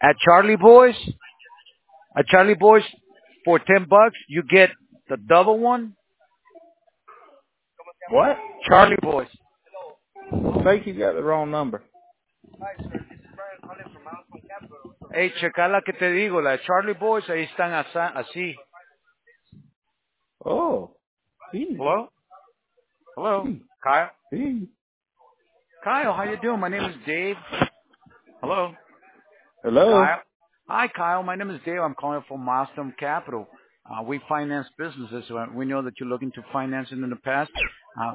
At Charlie Boys, for $10, you get the double one. What? Charlie Boys. Think you got the wrong number. Hey, checa la que te digo, la de Charlie Boys, ahí están así. Oh. He, Hello? Hello? he, Kyle? he. Kyle, how you doing? My name is Dave. Hello? Hello. Kyle? Hi, Kyle. My name is Dave. I'm calling from Milestone Capital. We finance businesses. We know that you're looking to finance it in the past. Uh,